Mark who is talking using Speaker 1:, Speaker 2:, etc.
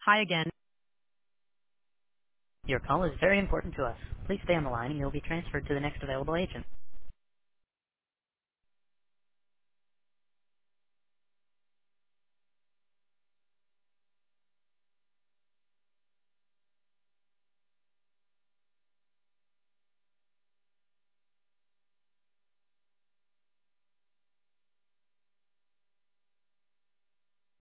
Speaker 1: Hi again.
Speaker 2: Your call is very important to us. Please stay on the line and you'll be transferred to the next available agent.